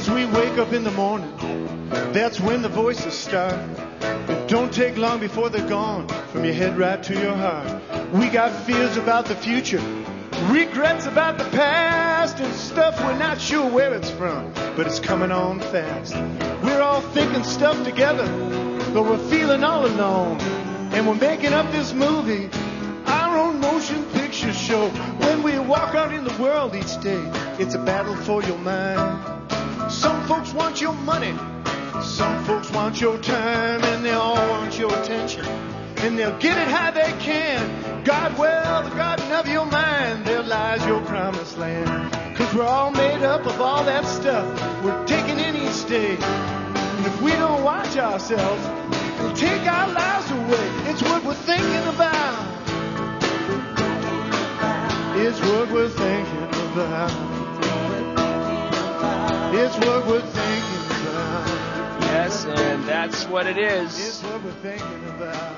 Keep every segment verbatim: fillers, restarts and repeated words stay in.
as we wake up in the morning, that's when the voices start. It don't take long before they're gone, from your head right to your heart. We got fears about the future, regrets about the past, and stuff we're not sure where it's from, but it's coming on fast. We're all thinking stuff together, but we're feeling all alone. And we're making up this movie, our own motion picture show. When we walk out in the world each day, it's a battle for your mind. Some folks want your money, some folks want your time, and they all want your attention, and they'll get it how they can. God, well, the garden of your mind, there lies your promised land. Cause we're all made up of all that stuff we're taking in each day. And if we don't watch ourselves, it'll take our lives away. It's what we're thinking about. It's what we're thinking about. It's what we're thinking about. Yes, and that's what it is. It's what we're thinking about.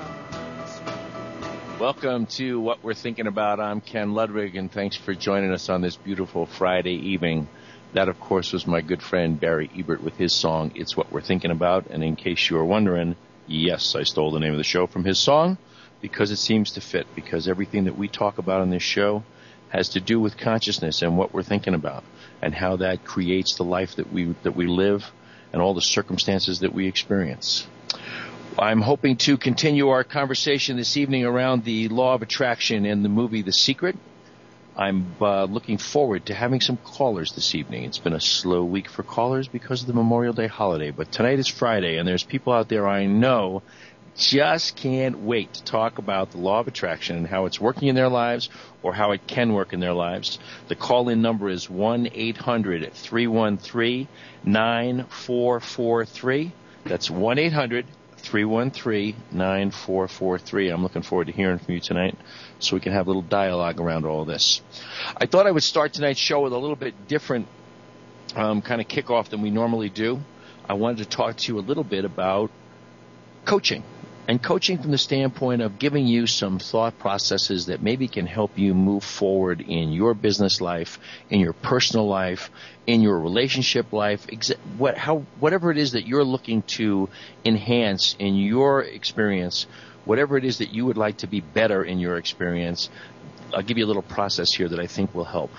Welcome to What We're Thinking About. I'm Ken Ludwig, and thanks for joining us on this beautiful Friday evening. That, of course, was my good friend Barry Ebert with his song, It's What We're Thinking About. And in case you were wondering, yes, I stole the name of the show from his song because it seems to fit, because everything that we talk about on this show has to do with consciousness and what we're thinking about and how that creates the life that we that we live and all the circumstances that we experience. I'm hoping to continue our conversation this evening around the law of attraction and the movie The Secret. I'm uh, looking forward to having some callers this evening. It's been a slow week for callers because of the Memorial Day holiday, but tonight is Friday, and there's people out there I know just can't wait to talk about the law of attraction and how it's working in their lives or how it can work in their lives. The call-in number is one eight hundred three one three nine four four three. That's one eight hundred three one three nine four four three. I'm looking forward to hearing from you tonight so we can have a little dialogue around all this. I thought I would start tonight's show with a little bit different um, kind of kickoff than we normally do. I wanted to talk to you a little bit about coaching, and coaching from the standpoint of giving you some thought processes that maybe can help you move forward in your business life, in your personal life, in your relationship life, exa- what, how, whatever it is that you're looking to enhance in your experience, whatever it is that you would like to be better in your experience. I'll give you a little process here that I think will help.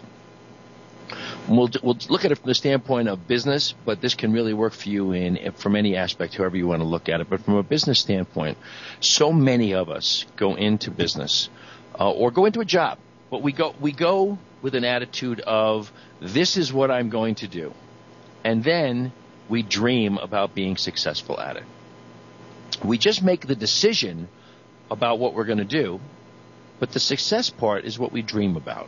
We'll, we'll look at it from the standpoint of business, but this can really work for you in from any aspect, however you want to look at it. But from a business standpoint, so many of us go into business uh, or go into a job, but we go we go with an attitude of, this is what I'm going to do. And then we dream about being successful at it. We just make the decision about what we're going to do, but the success part is what we dream about.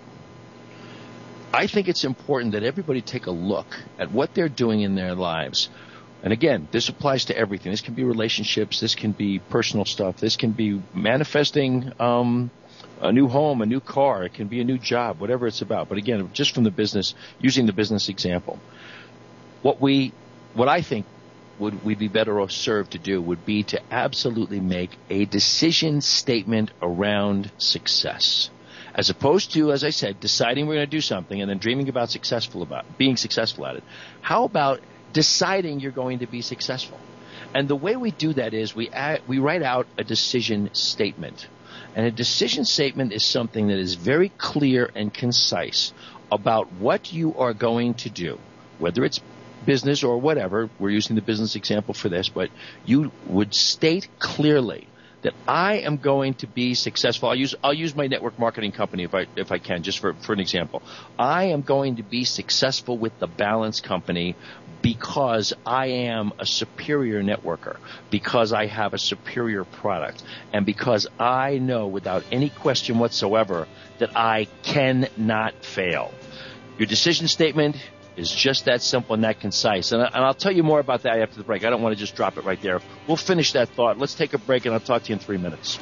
I think it's important that everybody take a look at what they're doing in their lives. And again, this applies to everything. This can be relationships. This can be personal stuff. This can be manifesting um, a new home, a new car. It can be a new job, whatever it's about. But again, just from the business, using the business example, what we, what I think would we'd be better off served to do would be to absolutely make a decision statement around success. As opposed to, as I said, deciding we're going to do something and then dreaming about successful about being successful at it. How about deciding you're going to be successful? And the way we do that is we add, we write out a decision statement. And a decision statement is something that is very clear and concise about what you are going to do, whether it's business or whatever. We're using the business example for this, but you would state clearly that I am going to be successful. I'll use I'll use my network marketing company if I if I can, just for, for an example. I am going to be successful with the Balance Company because I am a superior networker, because I have a superior product, and because I know without any question whatsoever that I cannot fail. Your decision statement is just that simple and that concise. And, I, and I'll tell you more about that after the break. I don't want to just drop it right there. We'll finish that thought. Let's take a break, and I'll talk to you in three minutes.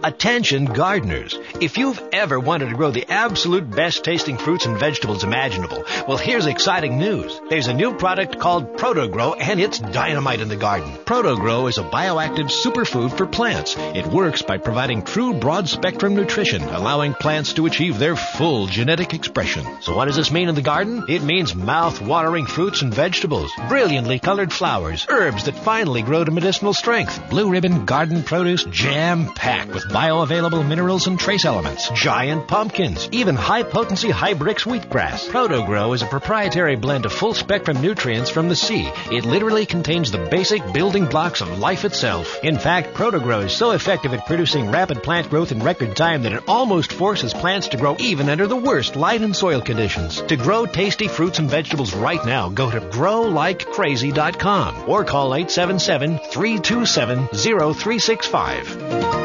Attention gardeners. If you've ever wanted to grow the absolute best tasting fruits and vegetables imaginable, well, here's exciting news. There's a new product called ProtoGrow, and it's dynamite in the garden. ProtoGrow is a bioactive superfood for plants. It works by providing true broad-spectrum nutrition, allowing plants to achieve their full genetic expression. So what does this mean in the garden? It means mouth-watering fruits and vegetables, brilliantly colored flowers, herbs that finally grow to medicinal strength, blue ribbon garden produce jam-packed with bioavailable minerals and trace elements, giant pumpkins, even high-potency Hybrix wheatgrass. ProtoGrow is a proprietary blend of full-spectrum nutrients from the sea. It literally contains the basic building blocks of life itself. In fact, ProtoGrow is so effective at producing rapid plant growth in record time that it almost forces plants to grow even under the worst light and soil conditions. To grow tasty fruits and vegetables right now, go to grow like crazy dot com or call eight seven seven, three two seven, zero three six five.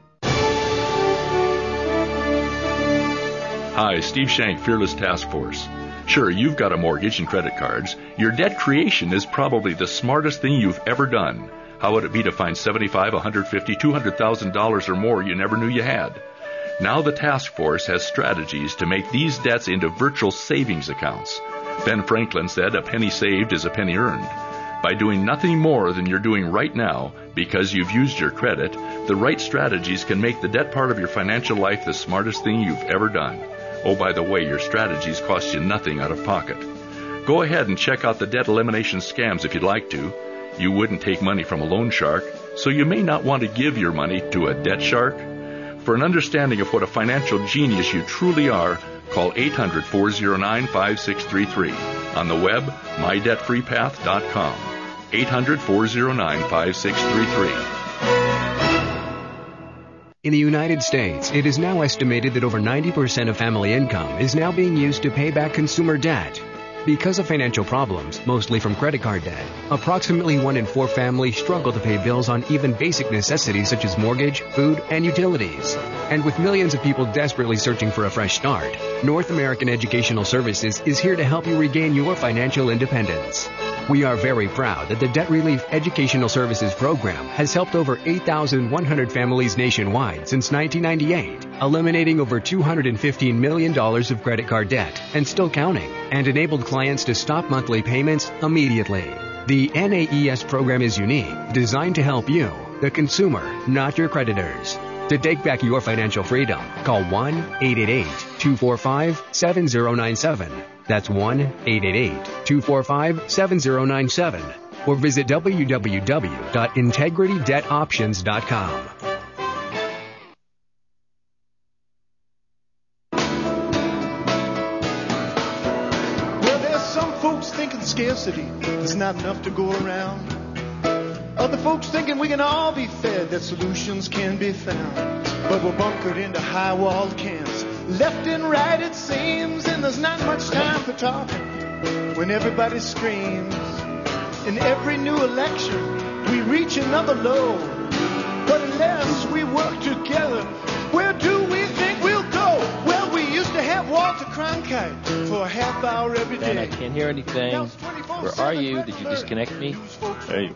Hi, Steve Shank, Fearless Task Force. Sure, you've got a mortgage and credit cards. Your debt creation is probably the smartest thing you've ever done. How would it be to find seventy-five, one hundred fifty, two hundred thousand dollars or more you never knew you had? Now the task force has strategies to make these debts into virtual savings accounts. Ben Franklin said, "A penny saved is a penny earned." By doing nothing more than you're doing right now, because you've used your credit, the right strategies can make the debt part of your financial life the smartest thing you've ever done. Oh, by the way, your strategies cost you nothing out of pocket. Go ahead and check out the debt elimination scams if you'd like to. You wouldn't take money from a loan shark, so you may not want to give your money to a debt shark. For an understanding of what a financial genius you truly are, call eight hundred, four oh nine, five six three three. On the web, my debt free path dot com. eight hundred, four oh nine, five six three three. In the United States, it is now estimated that over ninety percent of family income is now being used to pay back consumer debt. Because of financial problems, mostly from credit card debt, approximately one in four families struggle to pay bills on even basic necessities such as mortgage, food, and utilities. And with millions of people desperately searching for a fresh start, North American Educational Services is here to help you regain your financial independence. We are very proud that the Debt Relief Educational Services Program has helped over eight thousand one hundred families nationwide since nineteen ninety-eight, eliminating over two hundred fifteen million dollars of credit card debt and still counting, and enabled clients to stop monthly payments immediately. The N A E S program is unique, designed to help you, the consumer, not your creditors. To take back your financial freedom, call one eight eight eight, two four five, seven zero nine seven. That's one eight eight eight, two four five, seven zero nine seven. Or visit w w w dot integrity debt options dot com. Well, there's some folks thinking scarcity, there's not enough to go around. Other folks thinking we can all be fed, that solutions can be found. But we're bunkered into high-walled camps, left and right it seems, and there's not much time for talking when everybody screams. In every new election, we reach another low. But unless we work together, where do we think we'll go? Well, we used to have Walter Cronkite for a half hour every day. Man, I can't hear anything. Where are you? Did you disconnect me? Hey.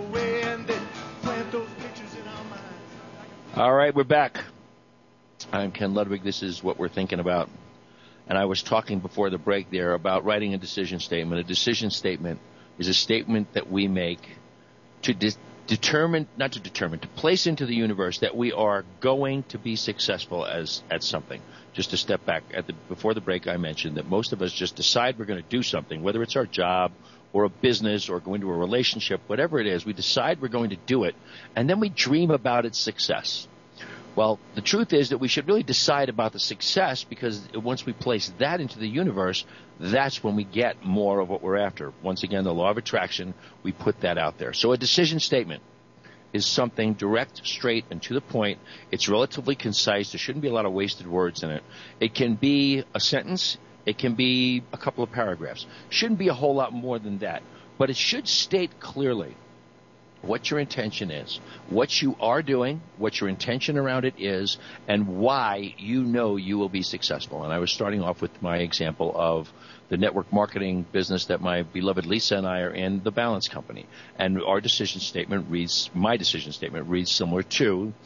All right, we're back. I'm Ken Ludwig. This is What We're Thinking About. And I was talking before the break there about writing a decision statement. A decision statement is a statement that we make to de- determine, not to determine, to place into the universe that we are going to be successful as at something. Just to step back, at the, before the break I mentioned that most of us just decide we're going to do something, whether it's our job or a business or go into a relationship, whatever it is, we decide we're going to do it, and then we dream about its success. Well, the truth is that we should really decide about the success, because once we place that into the universe, that's when we get more of what we're after. Once again, the law of attraction, we put that out there. So a decision statement is something direct, straight, and to the point. It's relatively concise. There shouldn't be a lot of wasted words in it. It can be a sentence. It can be a couple of paragraphs. Shouldn't be a whole lot more than that. But it should state clearly what your intention is, what you are doing, what your intention around it is, and why you know you will be successful. And I was starting off with my example of the network marketing business that my beloved Lisa and I are in, the Balance Company. And our decision statement reads, my decision statement reads similar to,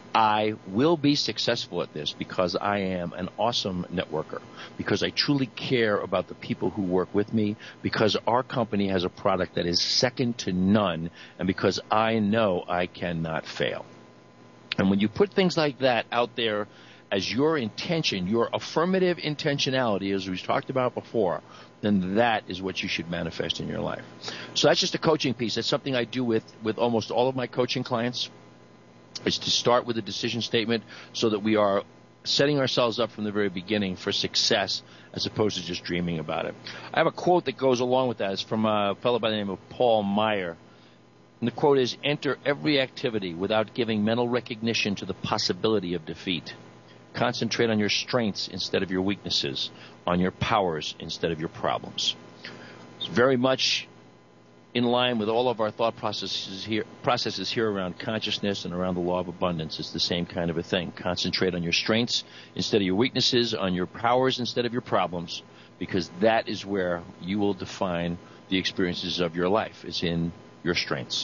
I will be successful at this because I am an awesome networker, because I truly care about the people who work with me, because our company has a product that is second to none, and because I know I cannot fail. And when you put things like that out there as your intention, your affirmative intentionality, as we've talked about before, then that is what you should manifest in your life. So that's just a coaching piece. That's something I do with, with almost all of my coaching clients, is to start with a decision statement so that we are setting ourselves up from the very beginning for success as opposed to just dreaming about it. I have a quote that goes along with that. It's from a fellow by the name of Paul Meyer. And the quote is, "Enter every activity without giving mental recognition to the possibility of defeat. Concentrate on your strengths instead of your weaknesses, on your powers instead of your problems." It's very much in line with all of our thought processes here, processes here around consciousness and around the law of abundance. It's the same kind of a thing. Concentrate on your strengths instead of your weaknesses, on your powers instead of your problems, because that is where you will define the experiences of your life, is in your strengths.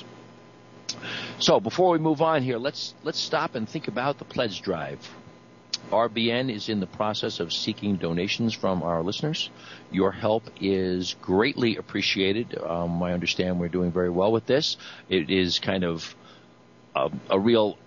So before we move on here, let's let's stop and think about the pledge drive. R B N is in the process of seeking donations from our listeners. Your help is greatly appreciated. Um, I understand we're doing very well with this. It is kind of a, a real,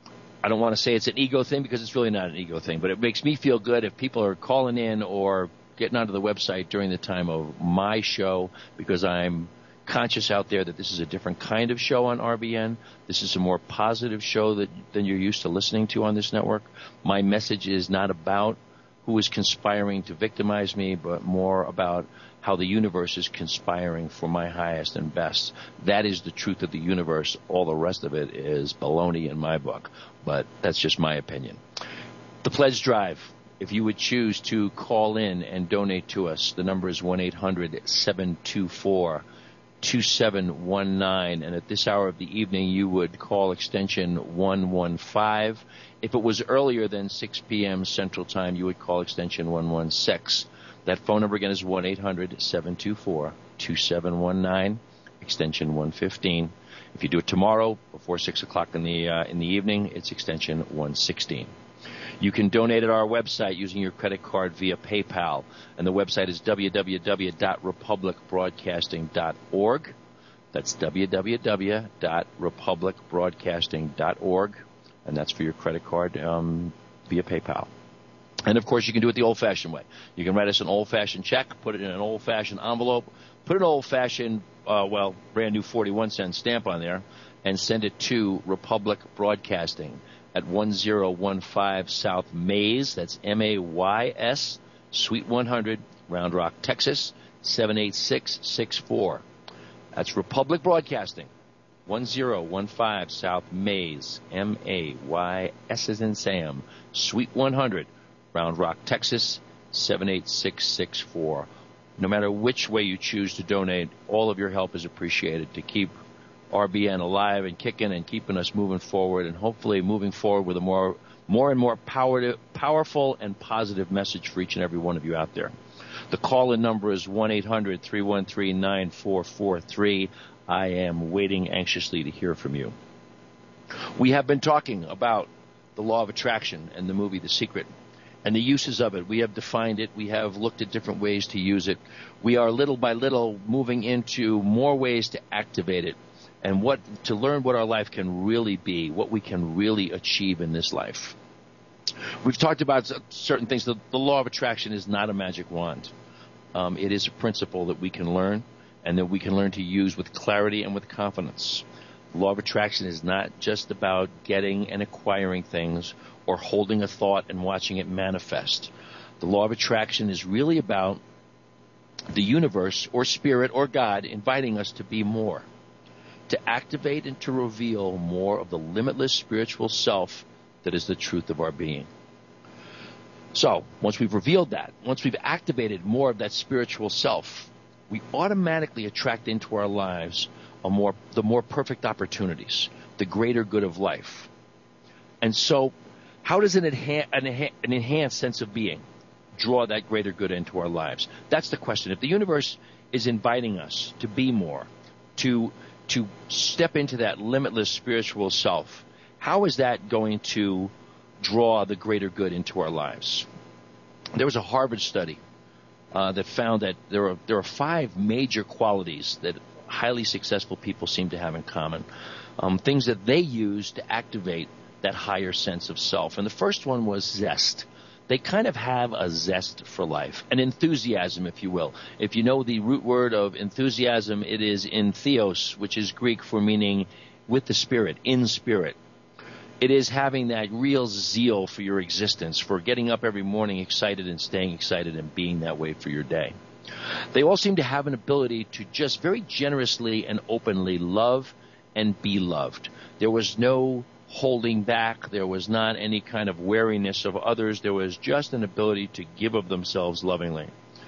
I don't want to say it's an ego thing, because it's really not an ego thing, but it makes me feel good if people are calling in or getting onto the website during the time of my show, because I'm conscious out there that this is a different kind of show on R B N. This is a more positive show that, than you're used to listening to on this network. My message is not about who is conspiring to victimize me, but more about how the universe is conspiring for my highest and best. That is the truth of the universe. All the rest of it is baloney in my book, but that's just my opinion. The pledge drive. If you would choose to call in and donate to us, the number is one eight hundred seven two four two seven one nine, and at this hour of the evening you would call extension one one five. If it was earlier than six p.m. Central Time, you would call extension one one six. That phone number again is one eight hundred seven two four two seven one nine, extension one fifteen. If you do it tomorrow before six o'clock in the uh, in the evening, it's extension one sixteen. You can donate at our website using your credit card via PayPal, and the website is w w w dot republic broadcasting dot org. That's w w w dot republic broadcasting dot org, and that's for your credit card um, via PayPal. And, of course, you can do it the old-fashioned way. You can write us an old-fashioned check, put it in an old-fashioned envelope, put an old-fashioned, uh, well, brand-new forty-one cent stamp on there, and send it to Republic Broadcasting at one zero one five South Mays, that's M A Y S, Suite one hundred, Round Rock, Texas, seven eight six six four. That's Republic Broadcasting, one zero one five South Mays, M A Y S as in Sam, Suite one hundred, Round Rock, Texas, seven eight six six four. No matter which way you choose to donate, all of your help is appreciated to keep R B N alive and kicking and keeping us moving forward, and hopefully moving forward with a more more and more power, powerful and positive message for each and every one of you out there. The call-in number is one eight hundred three one three nine four four three. I am waiting anxiously to hear from you. We have been talking about the law of attraction and the movie The Secret and the uses of it. We have defined it. We have looked at different ways to use it. We are little by little moving into more ways to activate it, and what to learn what our life can really be, what we can really achieve in this life. We've talked about certain things. The, the law of attraction is not a magic wand. Um, it is a principle that we can learn, and that we can learn to use with clarity and with confidence. The law of attraction is not just about getting and acquiring things or holding a thought and watching it manifest. The law of attraction is really about the universe or spirit or God inviting us to be more, to activate and to reveal more of the limitless spiritual self that is the truth of our being. So, once we've revealed that, once we've activated more of that spiritual self, we automatically attract into our lives a more, the more perfect opportunities, the greater good of life. And so, how does an, enha- an, enha- an enhanced sense of being draw that greater good into our lives? That's the question. If the universe is inviting us to be more, to to step into that limitless spiritual self, how is that going to draw the greater good into our lives? There was a Harvard study uh, that found that there are there are five major qualities that highly successful people seem to have in common, um, things that they use to activate that higher sense of self. And the first one was zest. They kind of have a zest for life, an enthusiasm, if you will. If you know the root word of enthusiasm, it is entheos, which is Greek for meaning with the spirit, in spirit. It is having that real zeal for your existence, for getting up every morning excited and staying excited and being that way for your day. They all seem to have an ability to just very generously and openly love and be loved. There was no holding back. There was not any kind of wariness of others. There was just an ability to give of themselves lovingly.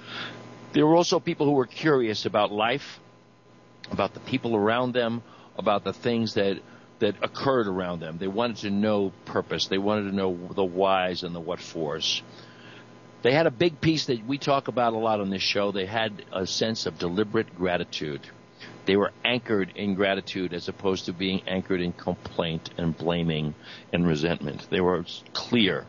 There were also people who were curious about life, about the people around them, about the things that that occurred around them. They wanted to know purpose. They wanted to know the whys and the what fors. They had a big piece that we talk about a lot on this show. They had a sense of deliberate gratitude. They were anchored in gratitude as opposed to being anchored in complaint and blaming and resentment. They were clear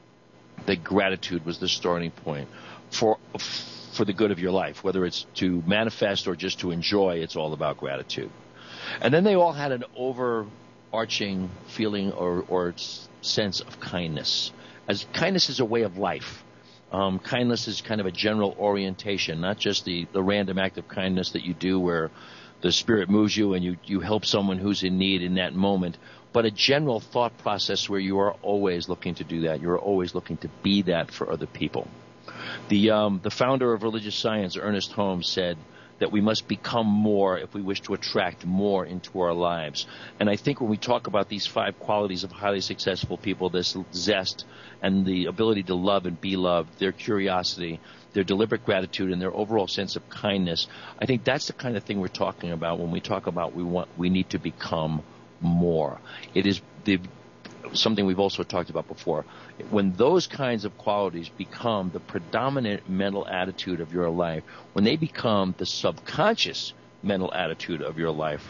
that gratitude was the starting point for for the good of your life. Whether it's to manifest or just to enjoy, it's all about gratitude. And then they all had an overarching feeling or, or sense of kindness. As kindness is a way of life. Um, kindness is kind of a general orientation, not just the, the random act of kindness that you do where the spirit moves you and you, you help someone who's in need in that moment, but a general thought process where you are always looking to do that. You are always looking to be that for other people. The, um, the founder of religious science, Ernest Holmes, said that we must become more if we wish to attract more into our lives. And I think when we talk about these five qualities of highly successful people, this zest and the ability to love and be loved, their curiosity, their deliberate gratitude, and their overall sense of kindness, I think that's the kind of thing we're talking about when we talk about we want we need to become more. It is the something we've also talked about before. When those kinds of qualities become the predominant mental attitude of your life, when they become the subconscious mental attitude of your life,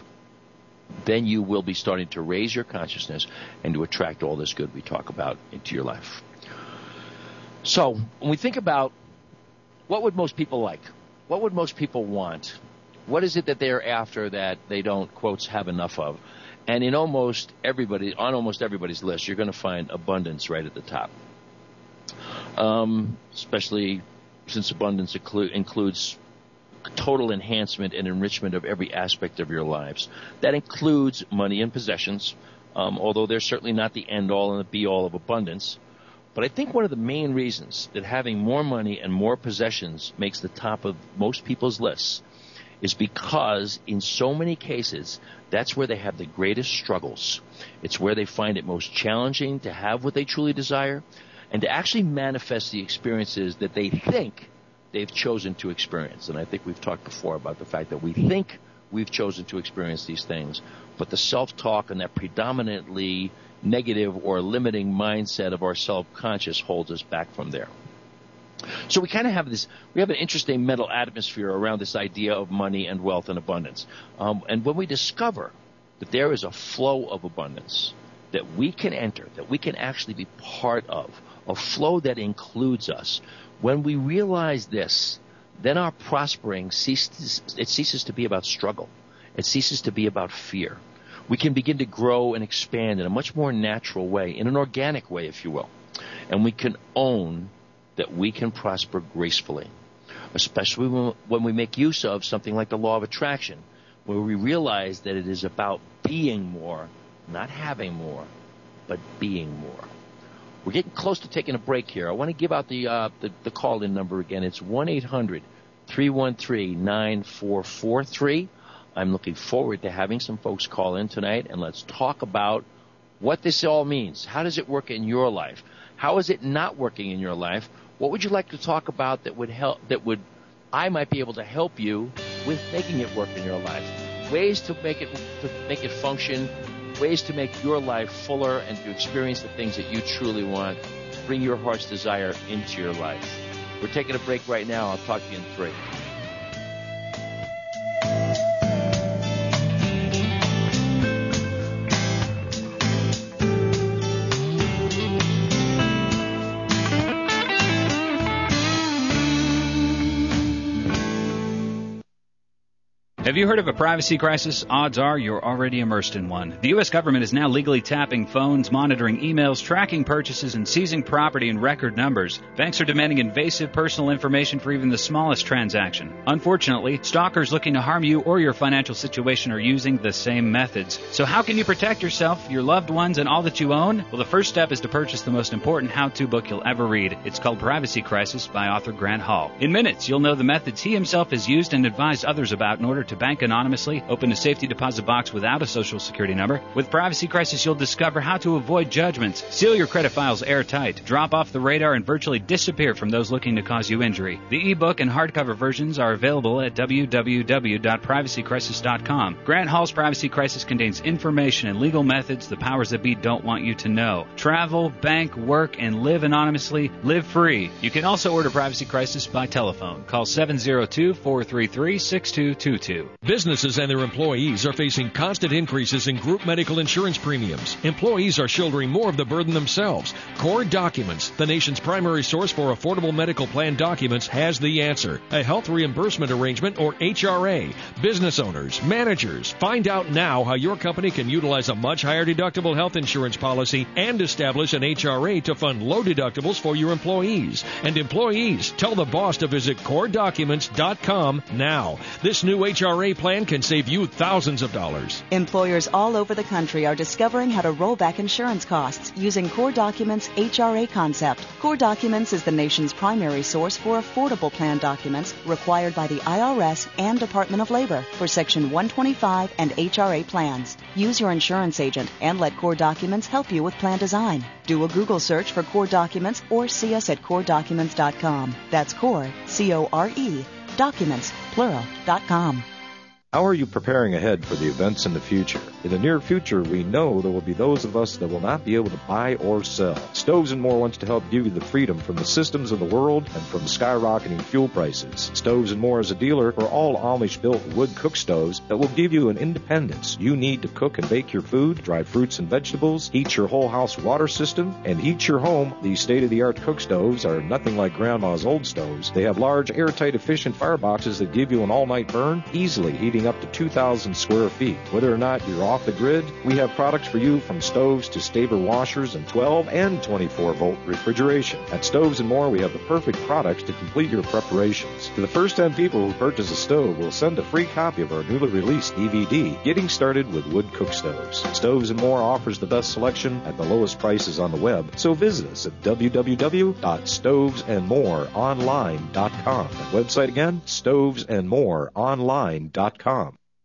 then you will be starting to raise your consciousness and to attract all this good we talk about into your life. So when we think about what would most people like, what would most people want, what is it that they're after that they don't, quotes, have enough of? And in almost everybody, on almost everybody's list, you're going to find abundance right at the top. Um, especially since abundance inclu- includes total enhancement and enrichment of every aspect of your lives. That includes money and possessions, um, although they're certainly not the end-all and the be-all of abundance. But I think one of the main reasons that having more money and more possessions makes the top of most people's lists is because in so many cases, that's where they have the greatest struggles. It's where they find it most challenging to have what they truly desire and to actually manifest the experiences that they think they've chosen to experience. And I think we've talked before about the fact that we think we've chosen to experience these things, but the self-talk and that predominantly negative or limiting mindset of our self-conscious holds us back from there. So we kind of have this, we have an interesting mental atmosphere around this idea of money and wealth and abundance. Um, and when we discover that there is a flow of abundance that we can enter, that we can actually be part of, a flow that includes us, when we realize this, then our prospering ceases, it ceases to be about struggle. It ceases to be about fear. We can begin to grow and expand in a much more natural way, in an organic way, if you will. And we can own that we can prosper gracefully, especially when we make use of something like the law of attraction, where we realize that it is about being more, not having more, but being more. We're getting close to taking a break here. I want to give out the uh, the, the call-in number again. It's one eight hundred three one three nine four four three. I'm looking forward to having some folks call in tonight, and let's talk about what this all means. How does it work in your life? How is it not working in your life? What would you like to talk about that would help, that would, I might be able to help you with making it work in your life? Ways to make it, to make it function, ways to make your life fuller and to experience the things that you truly want. Bring your heart's desire into your life. We're taking a break right now. I'll talk to you in three. Have you heard of a privacy crisis? Odds are you're already immersed in one. The U S government is now legally tapping phones, monitoring emails, tracking purchases, and seizing property in record numbers. Banks are demanding invasive personal information for even the smallest transaction. Unfortunately, stalkers looking to harm you or your financial situation are using the same methods. So how can you protect yourself, your loved ones, and all that you own? Well, the first step is to purchase the most important how-to book you'll ever read. It's called Privacy Crisis by author Grant Hall. In minutes, you'll know the methods he himself has used and advised others about in order to bank anonymously, open a safety deposit box without a social security number. With Privacy Crisis, you'll discover how to avoid judgments, seal your credit files airtight, drop off the radar, and virtually disappear from those looking to cause you injury. The ebook and hardcover versions are available at w w w dot privacy crisis dot com. Grant Hall's Privacy Crisis contains information and legal methods the powers that be don't want you to know. Travel, bank, work, and live anonymously. Live free. You can also order Privacy Crisis by telephone. Call seven zero two, four three three, six two two two. Businesses and their employees are facing constant increases in group medical insurance premiums. Employees are shouldering more of the burden themselves. Core Documents, the nation's primary source for affordable medical plan documents, has the answer. A health reimbursement arrangement, or H R A. Business owners, managers, find out now how your company can utilize a much higher deductible health insurance policy and establish an H R A to fund low deductibles for your employees. And employees, tell the boss to visit core documents dot com now. This new H R A plan can save you thousands of dollars. Employers all over the country are discovering how to roll back insurance costs using Core Documents' H R A concept. Core Documents is the nation's primary source for affordable plan documents required by the I R S and Department of Labor for Section one twenty-five and H R A plans. Use your insurance agent and let Core Documents help you with plan design. Do a Google search for Core Documents or see us at core documents dot com. That's Core, C O R E, documents, plural, dot com. How are you preparing ahead for the events in the future? In the near future, we know there will be those of us that will not be able to buy or sell. Stoves and More wants to help give you the freedom from the systems of the world and from skyrocketing fuel prices. Stoves and More is a dealer for all Amish-built wood cook stoves that will give you an independence you need to cook and bake your food, dry fruits and vegetables, heat your whole house water system, and heat your home. These state-of-the-art cook stoves are nothing like Grandma's old stoves. They have large, airtight, efficient fireboxes that give you an all-night burn, easily heating up to two thousand square feet. Whether or not you're off the grid, we have products for you from stoves to Staber washers and twelve and twenty-four volt refrigeration. At Stoves and More, we have the perfect products to complete your preparations. To the first ten people who purchase a stove, we'll send a free copy of our newly released D V D, Getting Started with Wood Cook Stoves. Stoves and More offers the best selection at the lowest prices on the web, so visit us at w w w dot stoves and more online dot com. That website again, stoves and more online dot com.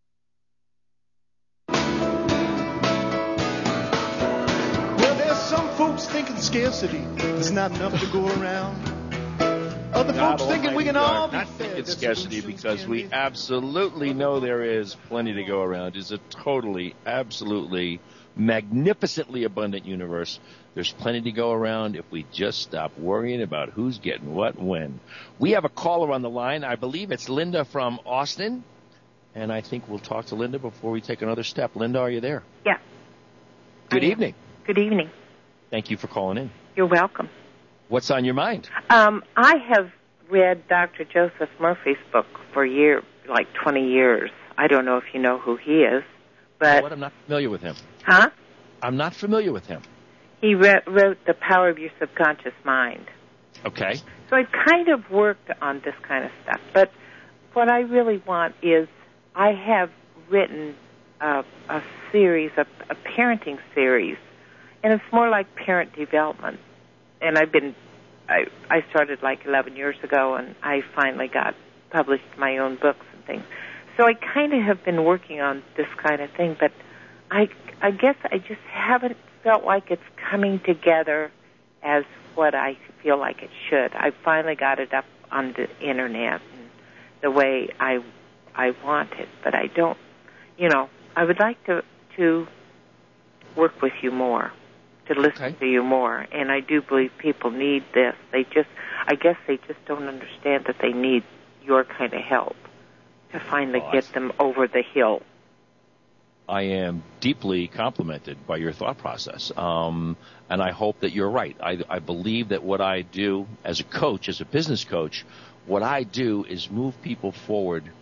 Folks thinking scarcity, there's not enough to go around. Other God folks thinking we can God, all be not fed. thinking scarcity because we absolutely know there is plenty to go around. It's a totally, absolutely, magnificently abundant universe. There's plenty to go around if we just stop worrying about who's getting what when. We have a caller on the line. I believe it's Linda from Austin, and I think we'll talk to Linda before we take another step. Linda, are you there? Yeah. Good evening. Good evening. Thank you for calling in. You're welcome. What's on your mind? Um, I have read Doctor Joseph Murphy's book for year, like twenty years. I don't know if you know who he is, but... You know what? I'm not familiar with him. Huh? I'm not familiar with him. He re- wrote The Power of Your Subconscious Mind. Okay. So I kind of worked on this kind of stuff, but what I really want is I have written a, a series, a, a parenting series, and it's more like parent development. And I've been, I, I started like eleven years ago, and I finally got published my own books and things. So I kind of have been working on this kind of thing, but I, I guess I just haven't felt like it's coming together as what I feel like it should. I finally got it up on the internet and the way I, I want it, but I don't, you know, I would like to, to work with you more, to listen okay. to you more, and I do believe people need this. They just, I guess they just don't understand that they need your kind of help to finally oh, get them over the hill. I am deeply complimented by your thought process, um, and I hope that you're right. I, I believe that what I do as a coach, as a business coach, what I do is move people forward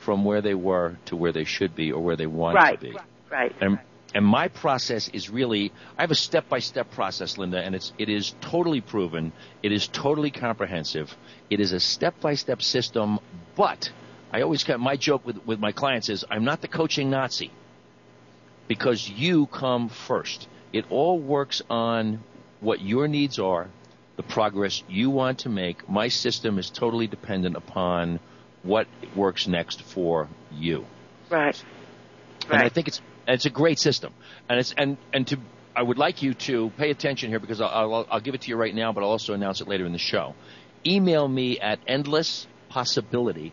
from where they were to where they should be or where they want right. to be. Right. And and my process is really, I have a step-by-step process, Linda, and it's it is totally proven. It is totally comprehensive. It is a step-by-step system, but I always got my joke with, with my clients is I'm not the coaching Nazi because you come first. It all works on what your needs are, the progress you want to make. My system is totally dependent upon what works next for you. Right. And right. I think it's it's a great system. And it's and, and to I would like you to pay attention here because I'll, I'll, I'll give it to you right now, but I'll also announce it later in the show. Email me at endless possibility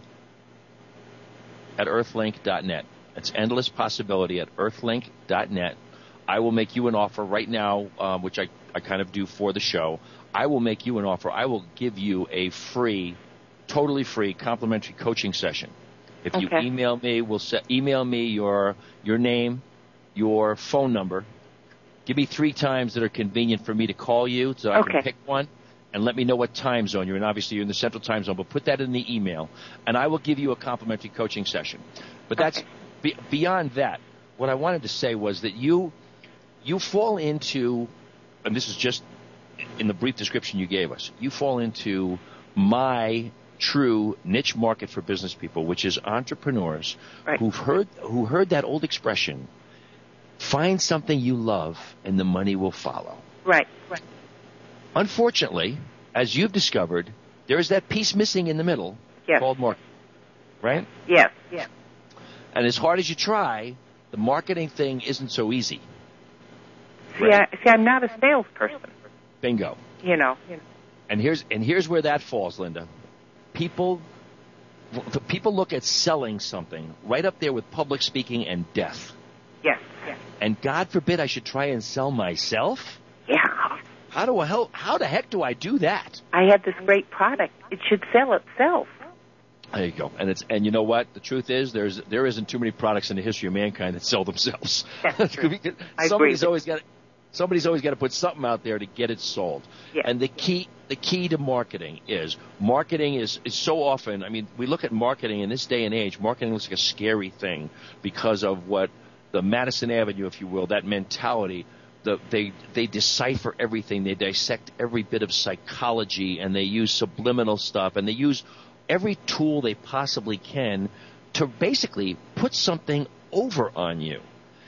at earthlink dot net. It's endless possibility at earthlink dot net. I will make you an offer right now, um, which I, I kind of do for the show. I will make you an offer. I will give you a free, totally free, complimentary coaching session. If you okay. email me, we'll set, email me your your name, your phone number. Give me three times that are convenient for me to call you so I okay. can pick one. And let me know what time zone you're in. Obviously, you're in the Central Time Zone, but put that in the email, and I will give you a complimentary coaching session. But that's okay. be, beyond that. What I wanted to say was that you you fall into, and this is just in the brief description you gave us, you fall into my true niche market for business people, which is entrepreneurs right. who've heard who heard that old expression, find something you love and the money will follow. Right, right. Unfortunately, as you've discovered, there's that piece missing in the middle yes. called marketing, right? Yes, yes. And as hard as you try, the marketing thing isn't so easy. See, right? I, see I'm not a salesperson. Bingo. You know. You know. And here's and here's where that falls, Linda. People, people look at selling something right up there with public speaking and death. Yes, yes. And God forbid I should try and sell myself? Yeah. How do I, how, how the heck do I do that? I have this great product. It should sell itself. There you go. And it's and you know what? The truth is there's there isn't too many products in the history of mankind that sell themselves. That's true. I somebody's agree. always got somebody's always got to put something out there to get it sold. Yes. And the key the key to marketing is marketing is, is so often, I mean, we look at marketing in this day and age, marketing looks like a scary thing because of what the Madison Avenue, if you will, that mentality. The, they they decipher everything. They dissect every bit of psychology, and they use subliminal stuff, and they use every tool they possibly can to basically put something over on you.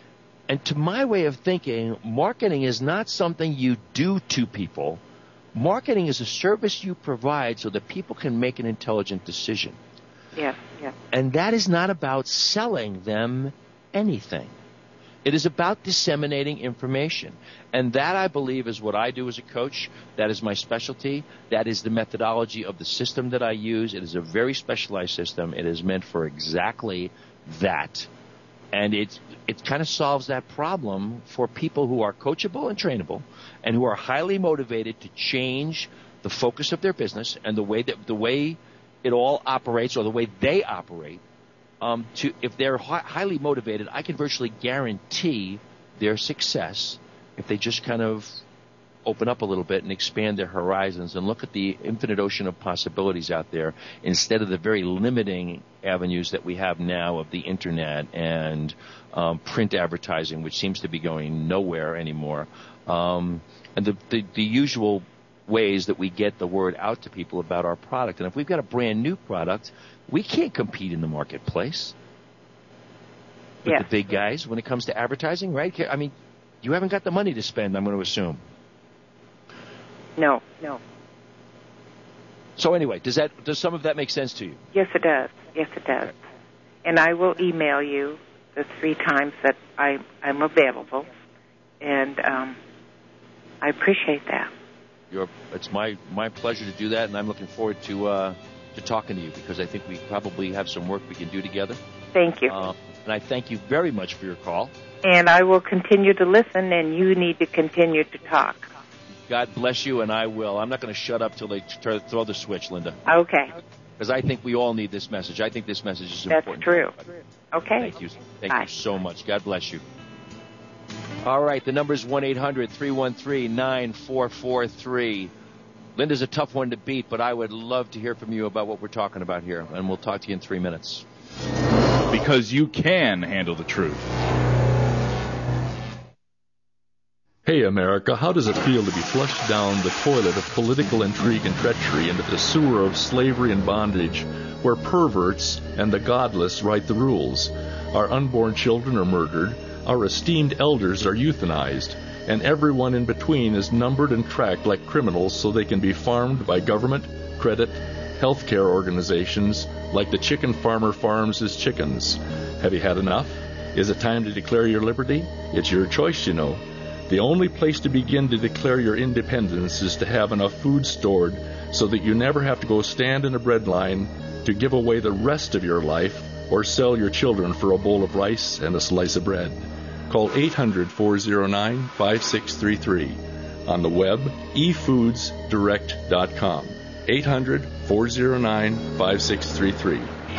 And to my way of thinking, marketing is not something you do to people. Marketing is a service you provide so that people can make an intelligent decision. Yeah, yeah. And that is not about selling them anything. It is about disseminating information. And that, I believe, is what I do as a coach. That is my specialty. That is the methodology of the system that I use. It is a very specialized system. It is meant for exactly that. And it, it kind of solves that problem for people who are coachable and trainable and who are highly motivated to change the focus of their business and the way that the way it all operates or the way they operate. Um, to if they're hi- highly motivated, I can virtually guarantee their success if they just kind of open up a little bit and expand their horizons and look at the infinite ocean of possibilities out there instead of the very limiting avenues that we have now of the internet and um, print advertising, which seems to be going nowhere anymore, um, and the, the, the usual ways that we get the word out to people about our product. And if we've got a brand new product, we can't compete in the marketplace with yes. the big guys when it comes to advertising, right? I mean, you haven't got the money to spend, I'm going to assume. No, no. So anyway, does that does some of that make sense to you? Yes, it does. Yes, it does. Okay. And I will email you the three times that I, I'm available, and um, I appreciate that. You're, it's my, my pleasure to do that, and I'm looking forward to uh, to talking to you because I think we probably have some work we can do together. Thank you. Uh, and I thank you very much for your call. And I will continue to listen, and you need to continue to talk. God bless you, and I will. I'm not going to shut up till they t- throw the switch, Linda. Okay. Because I think we all need this message. I think this message is That's important. That's true. Okay. Thank you. Thank Bye. you so much. God bless you. All right, the number is one eight hundred three one three nine four four three. Linda's a tough one to beat, but I would love to hear from you about what we're talking about here, and we'll talk to you in three minutes. because you can handle the truth. Hey, America, how does it feel to be flushed down the toilet of political intrigue and treachery into the sewer of slavery and bondage, where perverts and the godless write the rules? Our unborn children are murdered, our esteemed elders are euthanized, and everyone in between is numbered and tracked like criminals so they can be farmed by government, credit, healthcare organizations like the chicken farmer farms his chickens. Have you had enough? Is it time to declare your liberty? It's your choice, you know. The only place to begin to declare your independence is to have enough food stored so that you never have to go stand in a bread line to give away the rest of your life or sell your children for a bowl of rice and a slice of bread. Call eight hundred, four oh nine, five six three three. On the web, e foods direct dot com. eight hundred, four oh nine, five six three three.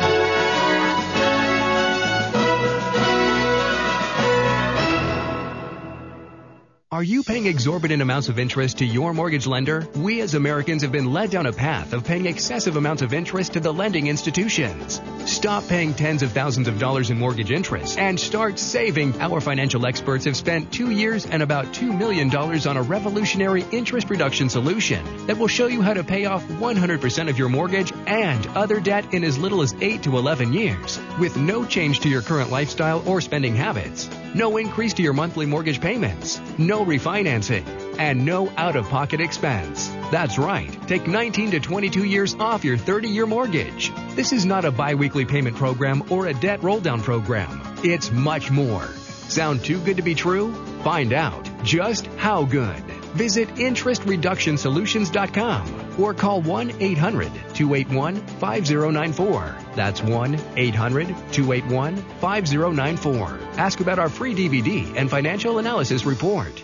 Are you paying exorbitant amounts of interest to your mortgage lender? We as Americans have been led down a path of paying excessive amounts of interest to the lending institutions. Stop paying tens of thousands of dollars in mortgage interest and start saving. Our financial experts have spent two years and about two million dollars on a revolutionary interest reduction solution that will show you how to pay off one hundred percent of your mortgage and other debt in as little as eight to eleven years with no change to your current lifestyle or spending habits. No increase to your monthly mortgage payments, no refinancing, and no out-of-pocket expense. That's right. Take nineteen to twenty-two years off your thirty-year mortgage. This is not a bi-weekly payment program or a debt roll-down program. It's much more. Sound too good to be true? Find out just how good. Visit interest reduction solutions dot com or call one eight hundred, two eight one, five oh nine four. That's one eight hundred, two eight one, five oh nine four. Ask about our free D V D and financial analysis report.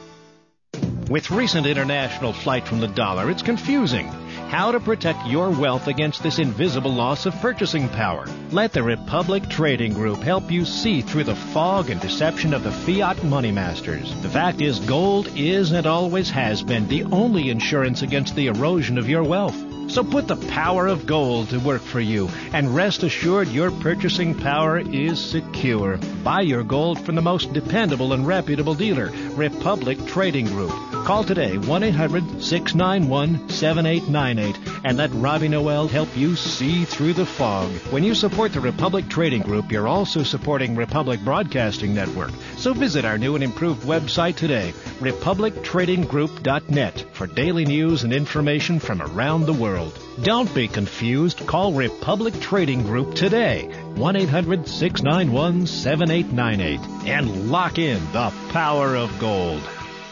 With recent international flight from the dollar, it's confusing. How to protect your wealth against this invisible loss of purchasing power. Let the Republic Trading Group help you see through the fog and deception of the fiat money masters. The fact is, gold is and always has been the only insurance against the erosion of your wealth. So put the power of gold to work for you, and rest assured your purchasing power is secure. Buy your gold from the most dependable and reputable dealer, Republic Trading Group. Call today, one eight hundred, six nine one, seven eight nine eight, and let Robbie Noel help you see through the fog. When you support the Republic Trading Group, you're also supporting Republic Broadcasting Network. So visit our new and improved website today, republic trading group dot net, for daily news and information from around the world. Don't be confused. Call Republic Trading Group today, one eight hundred, six nine one, seven eight nine eight, and lock in the power of gold.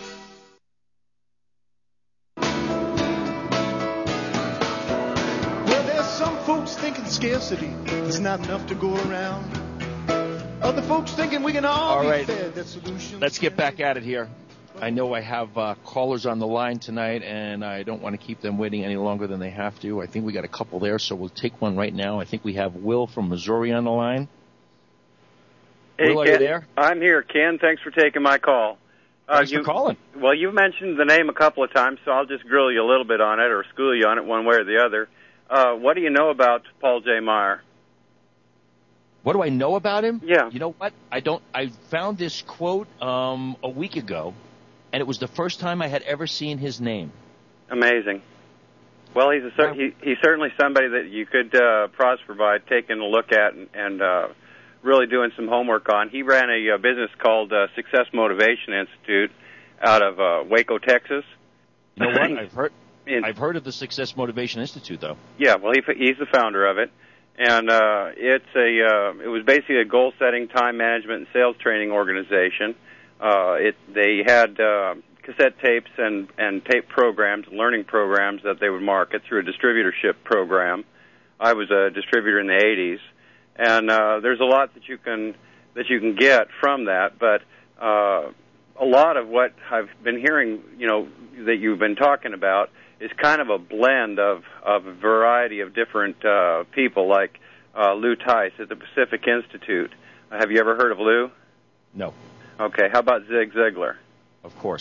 Well, there's some folks thinking scarcity is not enough to go around. Other folks thinking we can all, all be right. fed. That solution. Let's get back at it here. I know I have uh, callers on the line tonight, and I don't want to keep them waiting any longer than they have to. I think we got a couple there, so we'll take one right now. I think we have Will from Missouri on the line. Hey, Will, are Ken, you there? I'm here, Ken. Thanks for taking my call. Thanks uh, you, for calling. Well, you've mentioned the name a couple of times, so I'll just grill you a little bit on it or school you on it one way or the other. Uh, what do you know about Paul J. Meyer? What do I know about him? Yeah. You know what? I don't. I found this quote um, a week ago, and it was the first time I had ever seen his name. Amazing. Well, he's a, he, he's certainly somebody that you could uh, prosper by taking a look at and, and uh, really doing some homework on. He ran a uh, business called uh, Success Motivation Institute out of uh, Waco, Texas. You know what? I've heard. In, I've heard of the Success Motivation Institute, though. Yeah, well, he, he's the founder of it. And uh, it's a uh, it was basically a goal-setting, time management, and sales training organization. Uh, it they had uh, cassette tapes and, and tape programs, learning programs that they would market through a distributorship program. I was a distributor in the eighties, and uh, there's a lot that you can that you can get from that. But uh, a lot of what I've been hearing, you know, that you've been talking about, is kind of a blend of, of a variety of different uh, people, like uh, Lou Tice at the Pacific Institute. Uh, have you ever heard of Lou? No. Okay, how about Zig Ziglar? Of course.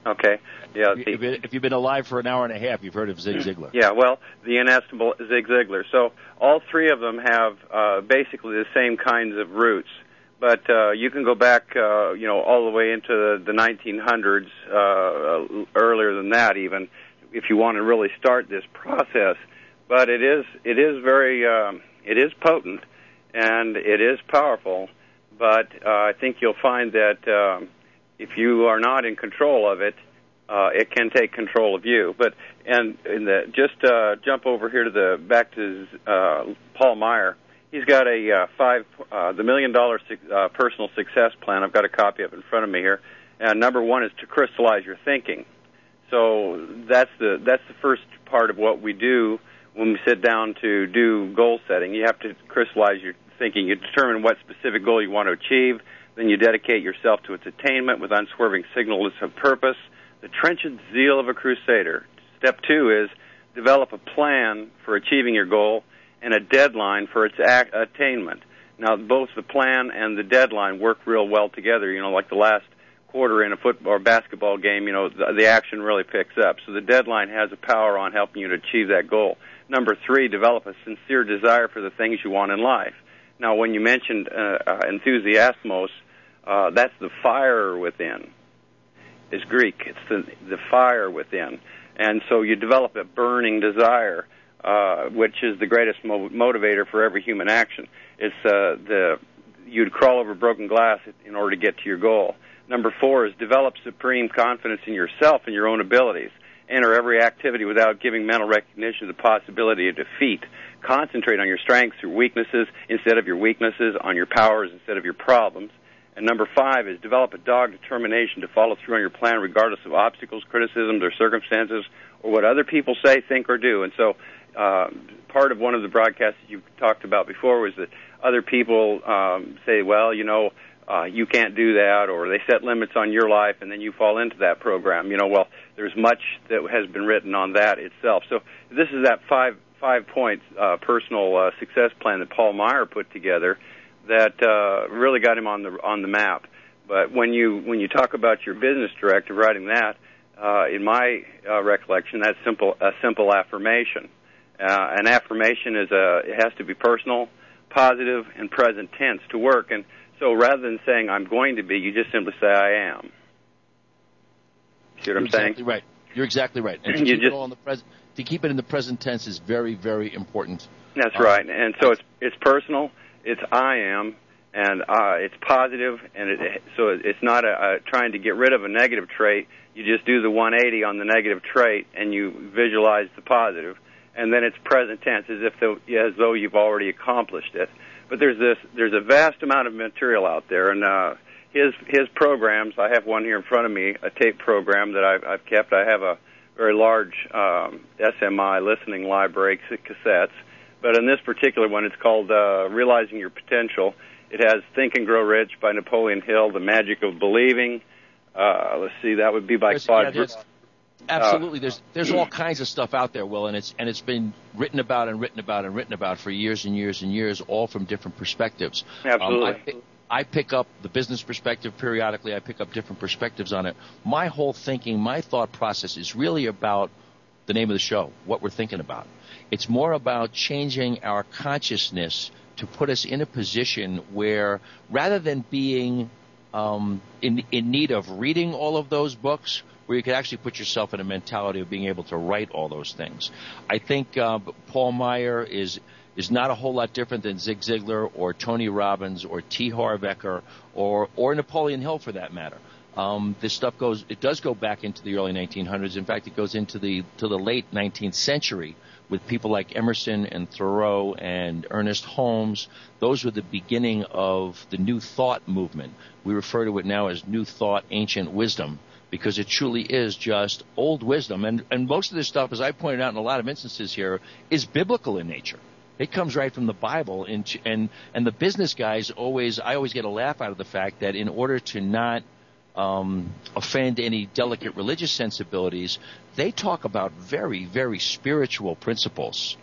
Okay. Yeah. If, you, if you've been alive for an hour and a half, you've heard of Zig Ziglar. Yeah. Well, the inestimable Zig Ziglar. So all three of them have uh, basically the same kinds of roots, but uh, you can go back, uh, you know, all the way into the nineteen hundreds, uh, earlier than that, even, if you want to really start this process. But it is it is very um, it is potent and it is powerful. But uh, I think you'll find that um, if you are not in control of it, uh, it can take control of you. But and in the, just uh, jump over here to the back to uh, Paul Meyer. He's got a uh, five uh, the million dollar uh, personal success plan. I've got a copy of it in front of me here. And number one is to crystallize your thinking. So that's the that's the first part of what we do when we sit down to do goal setting. You have to crystallize your thinking. You determine what specific goal you want to achieve. Then you dedicate yourself to its attainment with unswerving singleness of purpose, the trenchant zeal of a crusader. Step two is develop a plan for achieving your goal and a deadline for its ac- attainment. Now, both the plan and the deadline work real well together. You know, like the last quarter in a football or basketball game, you know, the, the action really picks up. So the deadline has a power on helping you to achieve that goal. Number three, develop a sincere desire for the things you want in life. Now, when you mentioned uh, uh, enthusiasmos, uh, that's the fire within. It's Greek. It's the, the fire within. And so you develop a burning desire, uh, which is the greatest mo- motivator for every human action. It's uh, the you'd crawl over broken glass in order to get to your goal. Number four is develop supreme confidence in yourself and your own abilities. Enter every activity without giving mental recognition of the possibility of defeat. Concentrate on your strengths or weaknesses instead of your weaknesses, on your powers instead of your problems. And number five is develop a dogged determination to follow through on your plan regardless of obstacles, criticisms, or circumstances, or what other people say, think, or do. And so uh, part of one of the broadcasts that you talked about before was that other people um, say, well, you know, Uh, you can't do that, or they set limits on your life, and then you fall into that program. You know, well, there's much that has been written on that itself. So this is that five five point uh, personal uh, success plan that Paul Meyer put together that uh, really got him on the on the map. But when you when you talk about your business director writing that, uh, in my uh, recollection, that's simple a simple affirmation. Uh, an affirmation is a it has to be personal, positive, and present tense to work. And so rather than saying I'm going to be, you just simply say I am. See what You're I'm exactly saying? Right. You're exactly right. And to You keep just- it all in the present, to keep it in the present tense is very, very important. That's Um, right. And so it's it's personal, it's I am, and uh, it's positive, and it, so it's not a, a trying to get rid of a negative trait. You just do the one eighty on the negative trait, and you visualize the positive, and then it's present tense, as if though, as though you've already accomplished it. But there's this there's a vast amount of material out there, and uh, his his programs. I have one here in front of me, a tape program that I've, I've kept. I have a very large um, S M I listening library, cassettes. But in this particular one, it's called uh, Realizing Your Potential. It has Think and Grow Rich by Napoleon Hill, The Magic of Believing. Uh, let's see, that would be by There's- Claude. yeah, there's- Absolutely. There's there's all kinds of stuff out there, Will, and it's and it's been written about and written about and written about for years and years and years, all from different perspectives. Absolutely. Um, I, pick, I pick up the business perspective periodically. I pick up different perspectives on it. My whole thinking, my thought process is really about the name of the show, what we're thinking about. It's more about changing our consciousness to put us in a position where, rather than being um, in in need of reading all of those books, where you could actually put yourself in a mentality of being able to write all those things. I think uh, Paul Meyer is is not a whole lot different than Zig Ziglar or Tony Robbins or T. Harv Eker or or Napoleon Hill, for that matter. Um, this stuff goes it does go back into the early nineteen hundreds. In fact, it goes into the to the late nineteenth century with people like Emerson and Thoreau and Ernest Holmes. Those were the beginning of the New Thought movement. We refer to it now as New Thought, Ancient Wisdom, because it truly is just old wisdom. And, and most of this stuff, as I pointed out in a lot of instances here, is biblical in nature. It comes right from the Bible. And, and, and the business guys always, I always get a laugh out of the fact that in order to not um, offend any delicate religious sensibilities, they talk about very, very spiritual principles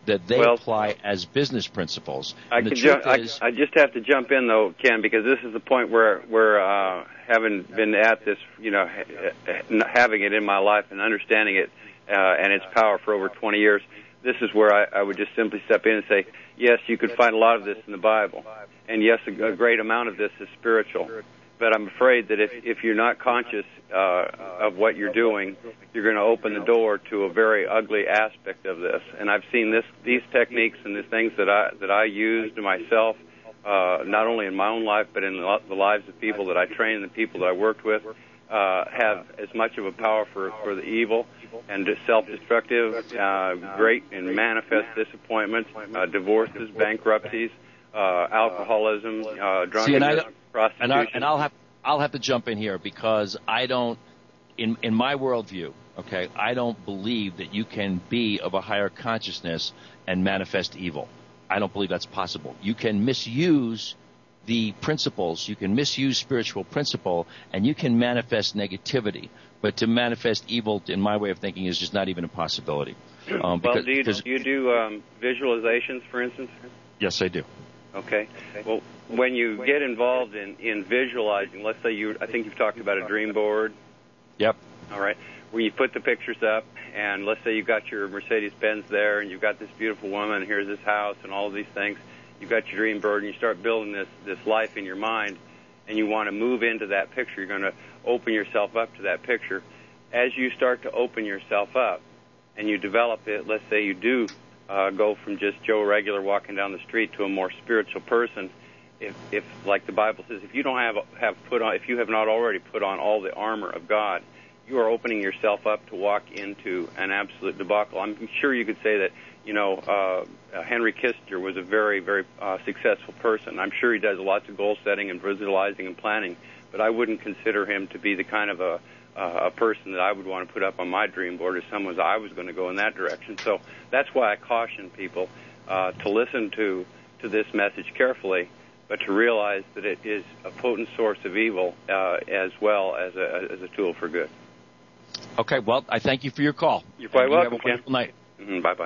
that they well, apply as business principles. I, and the can truth ju- I, is, I just have to jump in, though, Ken, because this is the point where, where uh, having been at this, you know, ha- having it in my life and understanding it uh, and its power for over twenty years, this is where I, I would just simply step in and say, yes, you could find a lot of this in the Bible. And yes, a, a great amount of this is spiritual. But I'm afraid that if, if you're not conscious uh, of what you're doing, you're going to open the door to a very ugly aspect of this. And I've seen this, these techniques and the things that I that I used myself, uh, not only in my own life, but in the lives of people that I trained and the people that I worked with, uh, have as much of a power for, for the evil and self-destructive, uh, great and manifest disappointments, uh, divorces, bankruptcies, uh, alcoholism, uh, drunkenness, prostitution. And, I, and I'll have I'll have to jump in here because I don't, in in my worldview, okay, I don't believe that you can be of a higher consciousness and manifest evil. I don't believe that's possible. You can misuse the principles, you can misuse spiritual principle, and you can manifest negativity. But to manifest evil, in my way of thinking, is just not even a possibility. Um, because, well, do you, do you do um, visualizations, for instance? Yes, I do. Okay. Well, when you get involved in, in visualizing, let's say you, I think you've talked about a dream board. Yep. All right. Where you put the pictures up, and let's say you've got your Mercedes-Benz there, and you've got this beautiful woman, and here's this house, and all of these things. You've got your dream board, and you start building this, this life in your mind, and you want to move into that picture. You're going to open yourself up to that picture. As you start to open yourself up, and you develop it, let's say you do uh, go from just Joe regular walking down the street to a more spiritual person. If, if, like the Bible says, if you don't have have put on, if you have not already put on all the armor of God, you are opening yourself up to walk into an absolute debacle. I'm sure you could say that, you know, uh, Henry Kissinger was a very, very uh, successful person. I'm sure he does lots of goal setting and visualizing and planning, but I wouldn't consider him to be the kind of a uh, a person that I would want to put up on my dream board as someone I was going to go in that direction. So that's why I caution people uh, to listen to to this message carefully, but to realize that it is a potent source of evil uh, as well as a, as a tool for good. Okay, well, I thank you for your call. You're quite and welcome, you have a wonderful night. Mm-hmm, bye-bye.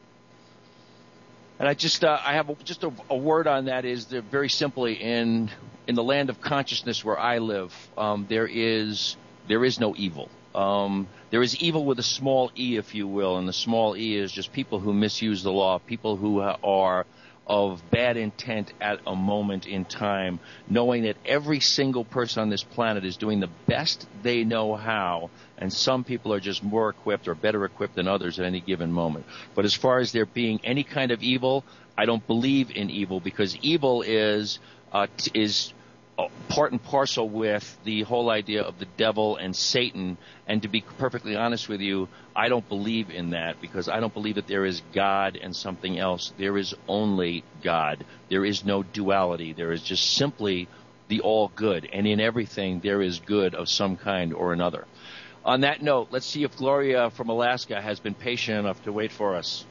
And I just uh, I have a, just a, a word on that is that very simply in in the land of consciousness where I live, um, there is there is no evil. Um, there is evil with a small e, if you will, and the small e is just people who misuse the law, people who are of bad intent at a moment in time, knowing that every single person on this planet is doing the best they know how, and some people are just more equipped or better equipped than others at any given moment. But as far as there being any kind of evil, I don't believe in evil, because evil is uh, t- is part and parcel with the whole idea of the devil and Satan. And to be perfectly honest with you, I don't believe in that, because I don't believe that there is God and something else. There is only God. There is no duality. There is just simply the all good. And in everything, there is good of some kind or another. On that note, let's see if Gloria from Alaska has been patient enough to wait for us.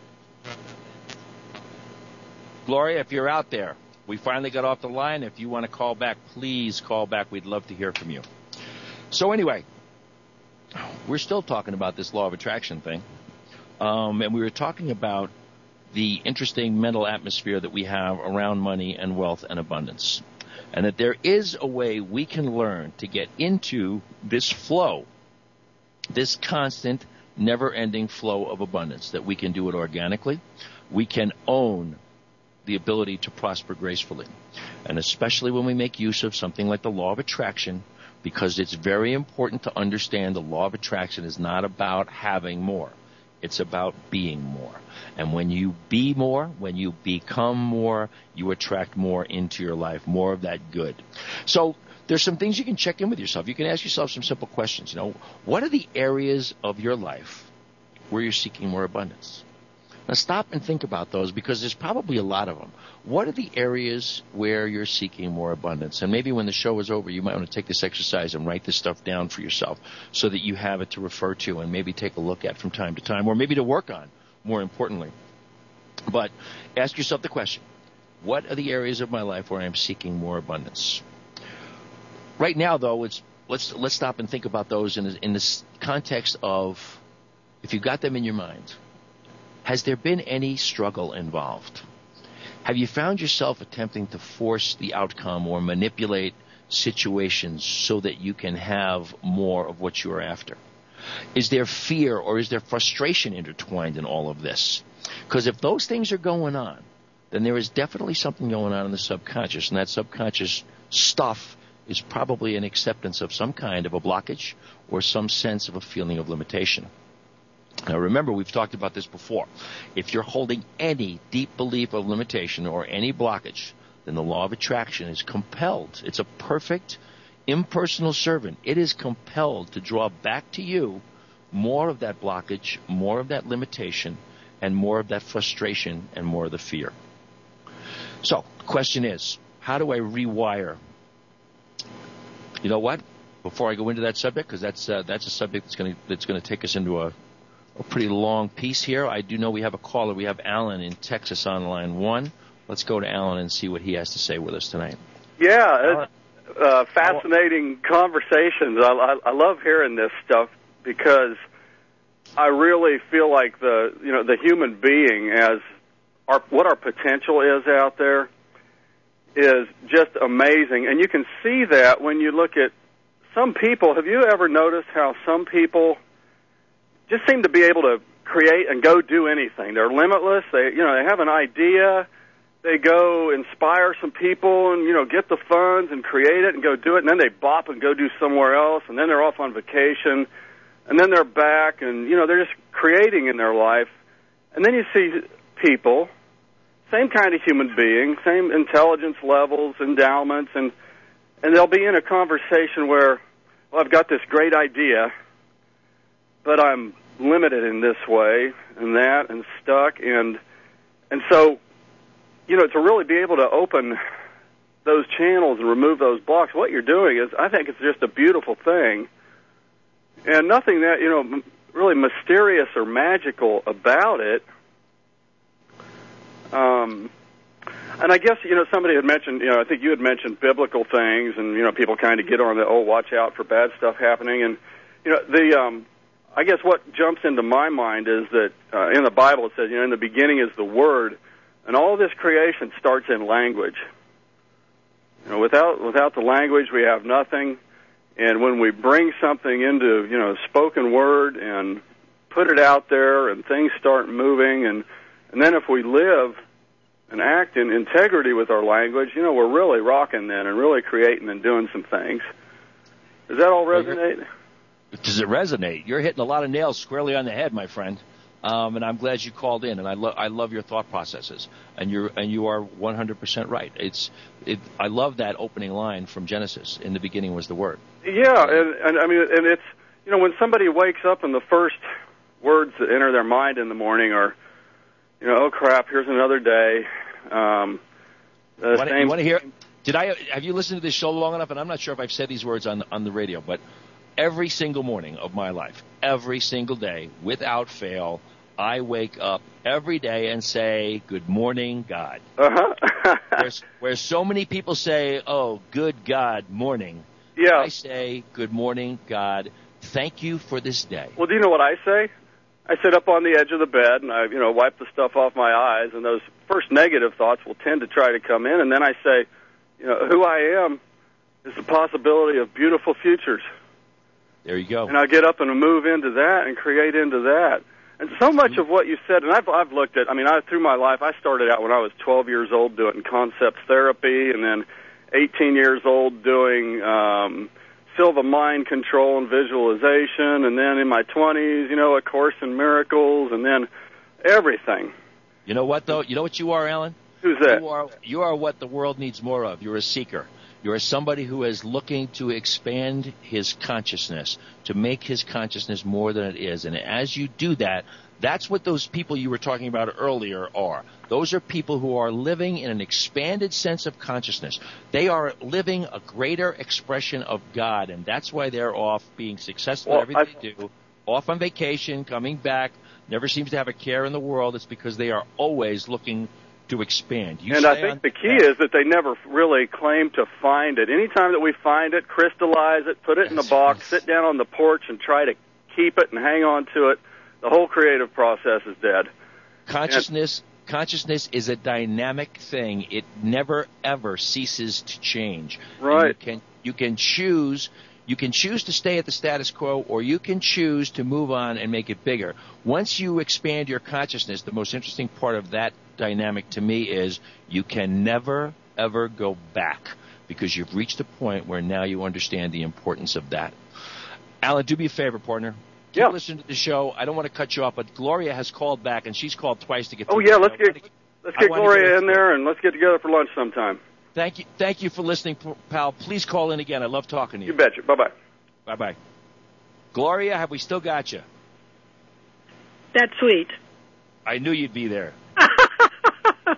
Gloria, if you're out there, we finally got off the line. If you want to call back, please call back. We'd love to hear from you. So anyway, we're still talking about this law of attraction thing. Um, and we were talking about the interesting mental atmosphere that we have around money and wealth and abundance. And that there is a way we can learn to get into this flow, this constant, never-ending flow of abundance, that we can do it organically. We can own the ability to prosper gracefully. And especially when we make use of something like the law of attraction, because it's very important to understand the law of attraction is not about having more. It's about being more. And when you be more, when you become more, you attract more into your life, more of that good. So there's some things you can check in with yourself. You can ask yourself some simple questions. You know, what are the areas of your life where you're seeking more abundance? Now stop and think about those, because there's probably a lot of them. What are the areas where you're seeking more abundance? And maybe when the show is over, you might want to take this exercise and write this stuff down for yourself so that you have it to refer to and maybe take a look at from time to time, or maybe to work on, more importantly. But ask yourself the question, what are the areas of my life where I'm seeking more abundance? Right now, though, it's let's let's stop and think about those in, in this context of, if you've got them in your mind, Has there been any struggle involved? Have you found yourself attempting to force the outcome or manipulate situations so that you can have more of what you're after? Is there fear or is there frustration intertwined in all of this? Because if those things are going on, then there is definitely something going on in the subconscious, and that subconscious stuff is probably an acceptance of some kind of a blockage or some sense of a feeling of limitation. Now remember, we've talked about this before. If you're holding any deep belief of limitation or any blockage, then the law of attraction is compelled. It's a perfect impersonal servant. It is compelled to draw back to you more of that blockage, more of that limitation, and more of that frustration and more of the fear. So the question is, how do I rewire? You know what? Before I go into that subject, because that's uh, that's a subject that's going to that's going to take us into a, a pretty long piece here. I do know we have a caller. We have Alan in Texas on line one. Let's go to Alan and see what he has to say with us tonight. Yeah, it's, uh, fascinating conversations. I, I, I love hearing this stuff because I really feel like the you know the human being as our what our potential is out there is just amazing, and you can see that when you look at some people. Have you ever noticed how some people just seem to be able to create and go do anything? They're limitless. They you know they have an idea. They go inspire some people and, you know, get the funds and create it and go do it, and then they bop and go do somewhere else, and then they're off on vacation, and then they're back, and, you know, they're just creating in their life. And then you see people, same kind of human being, same intelligence levels, endowments, and and they'll be in a conversation where, well, I've got this great idea, but I'm limited in this way and that and stuck, and and so, you know, to really be able to open those channels and remove those blocks, what you're doing is, I think it's just a beautiful thing. And nothing that, you know, really mysterious or magical about it. Um, and I guess, you know, somebody had mentioned, you know, I think you had mentioned biblical things, and, you know, people kind of get on the, oh, watch out for bad stuff happening. And, you know, the, um, I guess what jumps into my mind is that uh, in the Bible it says, you know, in the beginning is the Word. And all of this creation starts in language. You know, without without the language, we have nothing. And when we bring something into, you know, spoken word and put it out there, and things start moving, and and then if we live and act in integrity with our language, you know, we're really rocking then and really creating and doing some things. Does that all resonate? Does it resonate? You're hitting a lot of nails squarely on the head, my friend. Um, and I'm glad you called in, and I love I love your thought processes, and you're and you are one hundred percent right. It's it. I love that opening line from Genesis. In the beginning was the Word. Yeah, and, and I mean, and it's, you know, when somebody wakes up and the first words that enter their mind in the morning are, you know, oh crap, here's another day. Um, the wanna, same. You want to hear? Did I have you listened to this show long enough? And I'm not sure if I've said these words on on the radio, but every single morning of my life, every single day, without fail, I wake up every day and say, good morning, God. Uh-huh. There's, where so many people say, oh, good God, morning. Yeah. I say, good morning, God. Thank you for this day. Well, do you know what I say? I sit up on the edge of the bed, and I, you know, wipe the stuff off my eyes, and those first negative thoughts will tend to try to come in, and then I say, you know, who I am is the possibility of beautiful futures. There you go. And I get up and move into that and create into that. And so much of what you said, and I've, I've looked at, I mean, I, through my life, I started out when I was twelve years old doing concept therapy, and then eighteen years old doing um, Silva mind control and visualization, and then in my twenties, you know, A Course in Miracles, and then everything. You know what, though? You know what you are, Alan? Who's that? You are, you are what the world needs more of. You're a seeker. You're somebody who is looking to expand his consciousness, to make his consciousness more than it is. And as you do that, that's what those people you were talking about earlier are. Those are people who are living in an expanded sense of consciousness. They are living a greater expression of God, and that's why they're off being successful well, at everything I... they do, off on vacation, coming back, never seems to have a care in the world. It's because they are always looking to expand. You and I think the key is that they never really claim to find it. Anytime that we find it, crystallize it, put it in a box, yes. sit down on the porch and try to keep it and hang on to it, the whole creative process is dead. Consciousness, and, consciousness is a dynamic thing. It never ever ceases to change. Right. And you can you can choose. You can choose to stay at the status quo, or you can choose to move on and make it bigger. Once you expand your consciousness, the most interesting part of that dynamic to me is you can never, ever go back because you've reached a point where now you understand the importance of that. Alan, do me a favor, partner. Keep yeah. listening to the show. I don't want to cut you off, but Gloria has called back, and she's called twice to get Oh, through. yeah, let's get, to, let's get Gloria get in there, and let's get together for lunch sometime. Thank you, thank you for listening, pal. Please call in again. I love talking to you. You betcha. Bye-bye. Bye-bye. Gloria, have we still got you? That's sweet. I knew you'd be there. That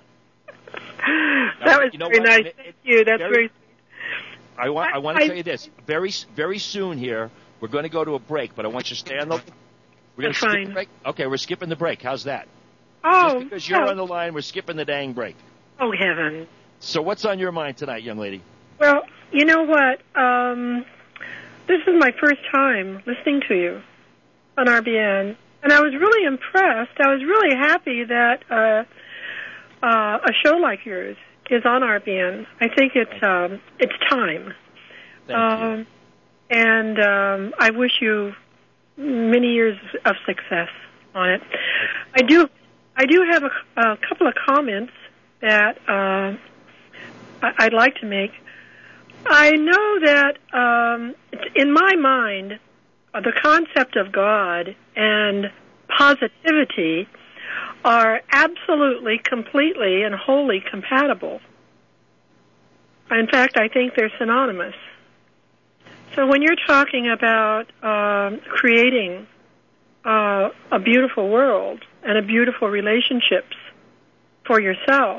now, was you know very what? nice. It, Thank you. That's very, very sweet. I want, I want I, to tell you this. Very, very soon here, we're going to go to a break, but I want you to stay on the... We're going to skip fine. the break? Okay, we're skipping the break. How's that? Oh, Just because you're no. on the line, we're skipping the dang break. Oh, heaven. So what's on your mind tonight, young lady? Well, you know what? Um, this is my first time listening to you on R B N, and I was really impressed. I was really happy that uh, uh, a show like yours is on R B N. I think it's um, it's time. Thank um, you. And um, I wish you many years of success on it. I do, I do have a, a couple of comments that uh, I'd like to make. I know that um, in my mind, uh, the concept of God and positivity are absolutely, completely, and wholly compatible. In fact, I think they're synonymous. So when you're talking about um, creating uh, a beautiful world and a beautiful relationships for yourself,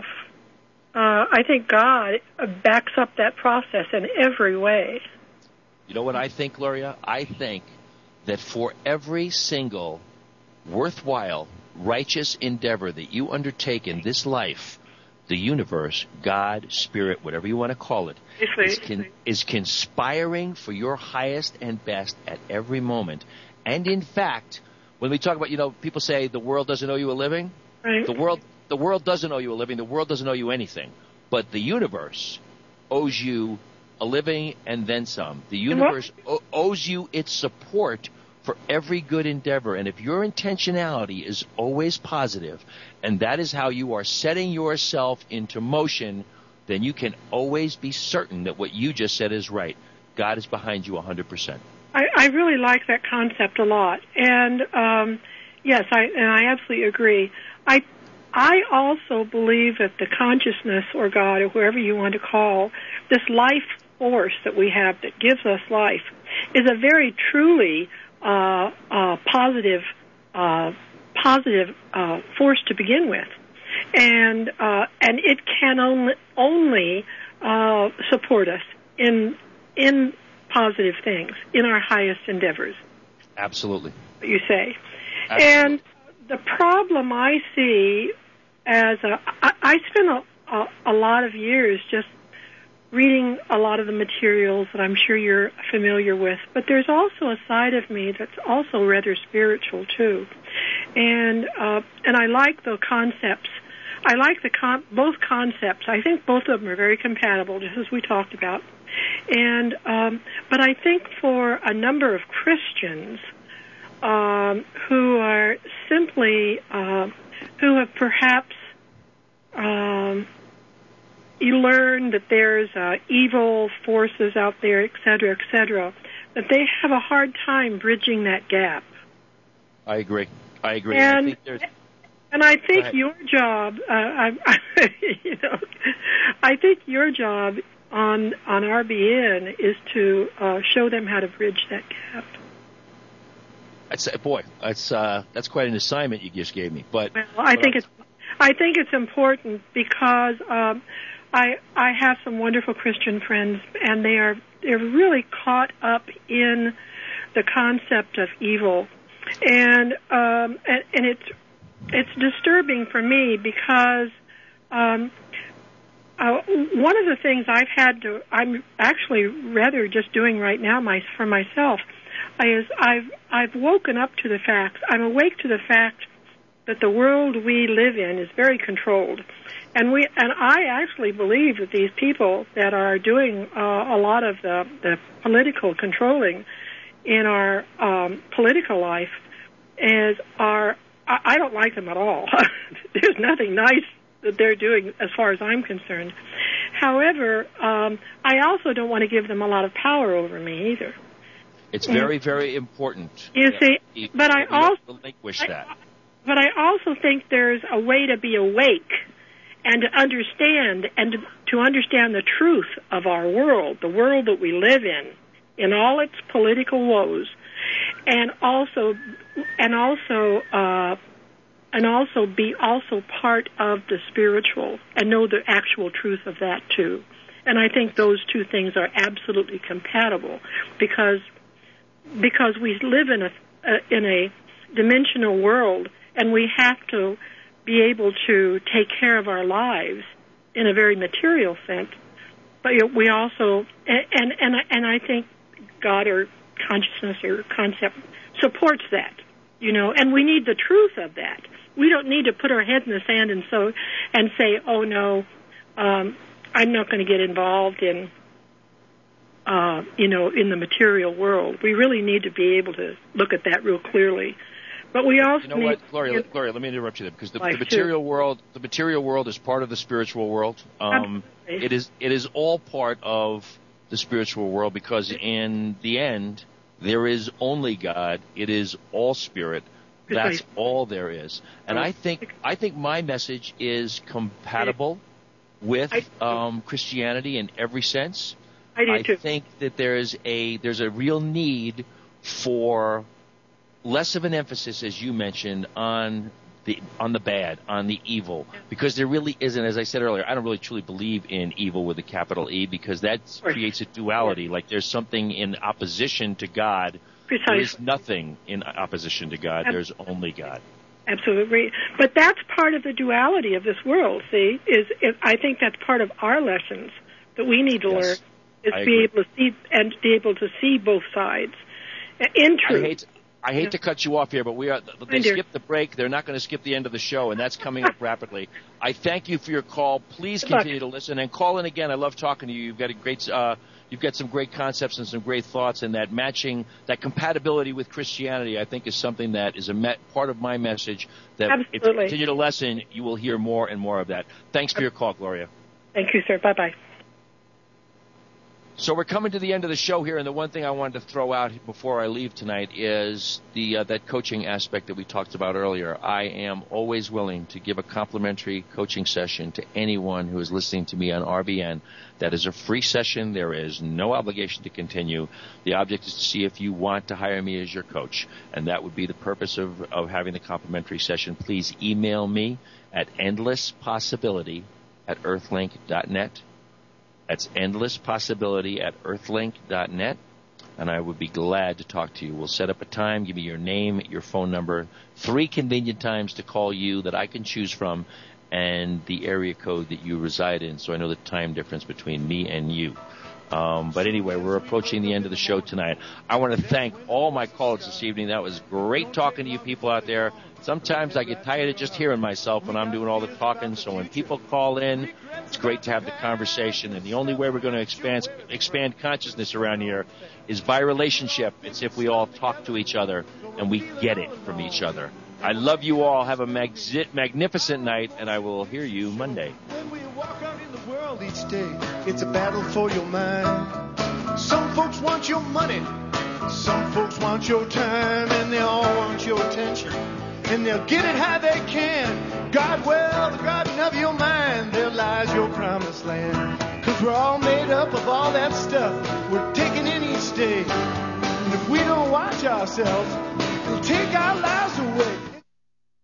Uh, I think God backs up that process in every way. You know what I think, Gloria? I think that for every single worthwhile, righteous endeavor that you undertake in this life, the universe, God, Spirit, whatever you want to call it, is, con- is conspiring for your highest and best at every moment. And in fact, when we talk about, you know, people say the world doesn't owe you a living. Right. The world The world doesn't owe you a living. The world doesn't owe you anything. But the universe owes you a living and then some. The universe o- owes you its support for every good endeavor. And if your intentionality is always positive, and that is how you are setting yourself into motion, then you can always be certain that what you just said is right. God is behind you one hundred percent. I, I really like that concept a lot. And, um, yes, I, and I absolutely agree. I I also believe that the consciousness or God or whoever you want to call this life force that we have that gives us life is a very truly uh, uh, positive uh, positive uh, force to begin with, and uh, and it can only only uh, support us in in positive things in our highest endeavors. Absolutely, you say, Absolutely. And the problem I see. As a, I, I spent a, a, a lot of years just reading a lot of the materials that I'm sure you're familiar with, but there's also a side of me that's also rather spiritual too, and uh, and I like the concepts. I like the con- both concepts. I think both of them are very compatible, just as we talked about. And um, but I think for a number of Christians um, who are simply uh, who have perhaps um, learned that there's uh, evil forces out there, et cetera, et cetera, that they have a hard time bridging that gap. I agree. I agree. And, I think there's... and I think your job, uh, I, you know, I think your job on on R B N is to uh, show them how to bridge that gap. I'd say, boy, that's uh, that's quite an assignment you just gave me. But well, I but think I, it's I think it's important because um, I I have some wonderful Christian friends, and they are they're really caught up in the concept of evil, and um, and, and it's it's disturbing for me because um, uh, one of the things I've had to I'm actually rather just doing right now my for myself is I've I've woken up to the fact I'm awake to the fact that the world we live in is very controlled. And we and I actually believe that these people that are doing uh, a lot of the, the political controlling in our um, political life is are I, I don't like them at all. There's nothing nice that they're doing as far as I'm concerned. However, um, I also don't want to give them a lot of power over me either. It's very, very important. You see, you, but I also relinquish I, that. But I also think there's a way to be awake and to understand and to, to understand the truth of our world, the world that we live in, in all its political woes, and also and also uh, and also be also part of the spiritual and know the actual truth of that too. And I think those two things are absolutely compatible because because we live in a uh, in a dimensional world, and we have to be able to take care of our lives in a very material sense. But we also, and and and I, and I think God or consciousness or concept supports that, you know. And we need the truth of that. We don't need to put our head in the sand and so and say, oh no, um, I'm not going to get involved in, uh, you know, in the material world. We really need to be able to look at that real clearly. But we also you know need what, Gloria, to Gloria, let me interrupt you there because the, Life the material too. world, the material world is part of the spiritual world. Um, it is, it is all part of the spiritual world because in the end, there is only God. It is all spirit. That's all there is. And I think, I think my message is compatible with um, Christianity in every sense. I do I too. think that there is a there's a real need for less of an emphasis, as you mentioned, on the on the bad, on the evil, because there really isn't. As I said earlier, I don't really truly believe in evil with a capital E because that creates a duality. Like there's something in opposition to God. Precisely. There is nothing in opposition to God. There's only God. Absolutely. But that's part of the duality of this world, see, is, is I think that's part of our lessons that we need to Yes, learn, is I be agree. able to see and be able to see both sides. In truth. I hate, I hate to cut you off here, but we are. They skipped the break. They're not going to skip the end of the show, and that's coming up rapidly. I thank you for your call. Please Good luck. continue to listen and call in again. I love talking to you. You've got a great, uh, you've got some great concepts and some great thoughts, and that matching, that compatibility with Christianity, I think, is something that is a met, part of my message. That if you Absolutely. continue to listen, you will hear more and more of that. Thanks for your call, Gloria. Thank you, sir. Bye-bye. So we're coming to the end of the show here, and the one thing I wanted to throw out before I leave tonight is the uh, that coaching aspect that we talked about earlier. I am always willing to give a complimentary coaching session to anyone who is listening to me on R B N. That is a free session. There is no obligation to continue. The object is to see if you want to hire me as your coach, and that would be the purpose of, of having the complimentary session. Please email me at endlesspossibility at earthlink dot net. That's endlesspossibility at earthlink dot net, and I would be glad to talk to you. We'll set up a time, give me your name, your phone number, three convenient times to call you that I can choose from, and the area code that you reside in, so I know the time difference between me and you. Um, but anyway, we're approaching the end of the show tonight. I want to thank all my callers this evening. That was great talking to you people out there. Sometimes I get tired of just hearing myself when I'm doing all the talking, so when people call in, it's great to have the conversation. And the only way we're going to expand, expand consciousness around here is by relationship. It's if we all talk to each other and we get it from each other. I love you all. Have a magzi- magnificent night, and I will hear you Monday. When we walk out in the world each day, it's a battle for your mind. Some folks want your money, some folks want your time, and they all want your attention. And they'll get it how they can. God, well, the garden of your mind, there lies your promised land. Cause we're all made up of all that stuff we're taking in each day. And if we don't watch ourselves, it'll take our lives